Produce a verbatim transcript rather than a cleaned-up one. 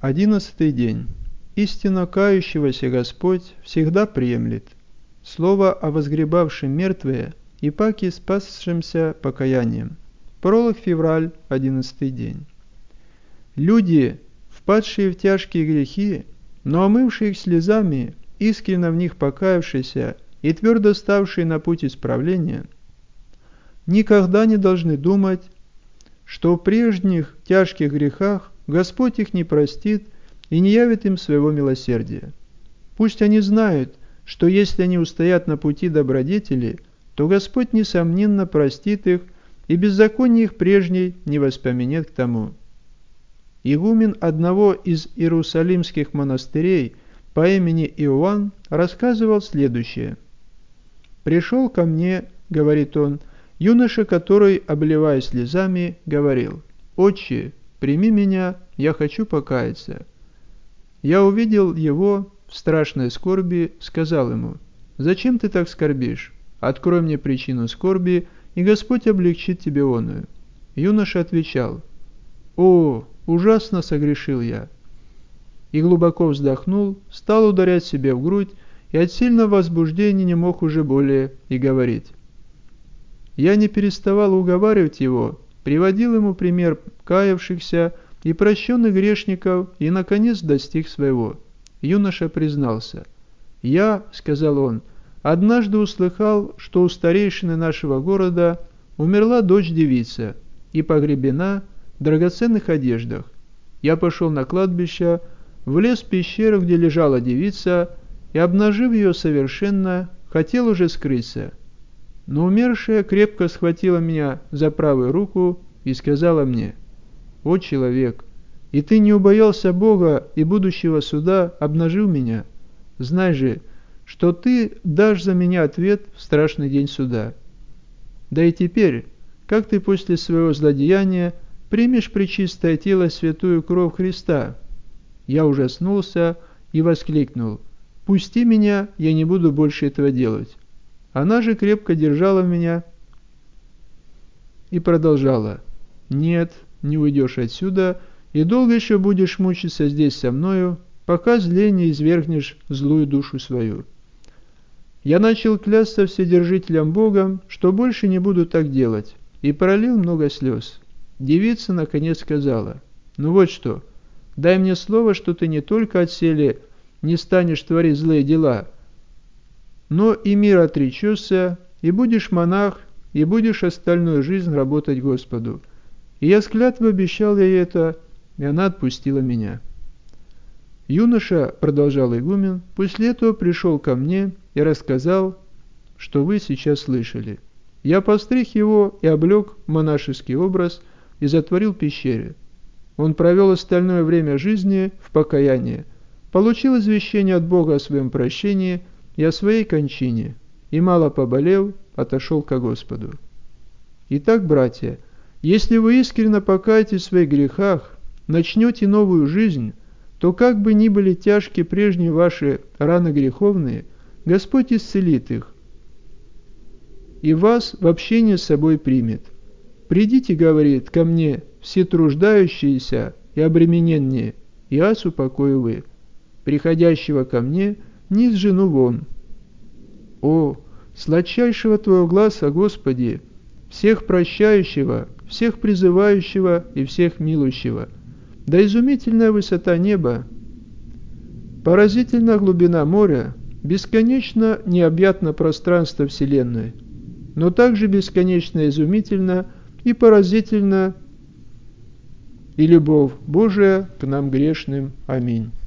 Одиннадцатый день. Истинно кающегося Господь всегда приемлет. Слово о возгребавшем мертвые и паки спасшимся покаянием. Пролог, февраль, одиннадцатый день. Люди, впадшие в тяжкие грехи, но омывшие их слезами, искренно в них покаявшиеся и твердо ставшие на путь исправления, никогда не должны думать, что в прежних тяжких грехах Господь их не простит и не явит им своего милосердия. Пусть они знают, что если они устоят на пути добродетели, то Господь, несомненно, простит их, и беззаконие их прежней не воспомянет к тому. Игумен одного из иерусалимских монастырей по имени Иоанн рассказывал следующее. «Пришел ко мне, — говорит он, — юноша, который, обливаясь слезами, говорил: „Отче, прими меня, я хочу покаяться“. Я увидел его в страшной скорби, сказал ему: „Зачем ты так скорбишь? Открой мне причину скорби, и Господь облегчит тебе оную“. Юноша отвечал: „О, ужасно согрешил я“. И глубоко вздохнул, стал ударять себя в грудь, и от сильного возбуждения не мог уже более и говорить. Я не переставал уговаривать его, приводил ему пример каявшихся и прощенных грешников, и, наконец, достиг своего. Юноша признался: «Я, — сказал он, — однажды услыхал, что у старейшины нашего города умерла дочь-девица и погребена в драгоценных одеждах. Я пошел на кладбище, влез в пещеру, где лежала девица, и, обнажив ее совершенно, хотел уже скрыться. Но умершая крепко схватила меня за правую руку и сказала мне: „О, человек, и ты не убоялся Бога и будущего суда, обнажив меня? Знай же, что ты дашь за меня ответ в страшный день суда. Да и теперь, как ты после своего злодеяния примешь пречистое тело святую кровь Христа?“ Я ужаснулся и воскликнул: „Пусти меня, я не буду больше этого делать“. Она же крепко держала меня и продолжала: „Нет, не уйдешь отсюда, и долго еще будешь мучиться здесь со мною, пока зле не извергнешь злую душу свою“. Я начал клясться Вседержителем Богом, что больше не буду так делать, и пролил много слез. Девица наконец сказала: „Ну вот что, дай мне слово, что ты не только отселе не станешь творить злые дела, но и мир отречешься, и будешь монах, и будешь остальную жизнь работать Господу“. И я с клятвой обещал ей это, и она отпустила меня. Юноша, продолжал игумен, после этого пришел ко мне и рассказал, что вы сейчас слышали. Я постриг его и облег в монашеский образ и затворил в пещере. Он провел остальное время жизни в покаянии, получил извещение от Бога о своем прощении и о своей кончине, и, мало поболев, отошел ко Господу. Итак, братья, если вы искренне покаетесь в своих грехах, начнете новую жизнь, то как бы ни были тяжкие прежние ваши раны греховные, Господь исцелит их и вас в общение с собой примет. «Придите, — говорит, — ко мне, все труждающиеся и обремененные, и аз упокою вы. Приходящего ко мне не изжену вон». О, сладчайшего Твоего гласа, Господи, всех прощающего, всех призывающего и всех милующего! Да изумительная высота неба, поразительна глубина моря, бесконечно необъятно пространство вселенной, но также бесконечно изумительно и поразительно и любовь Божия к нам грешным. Аминь.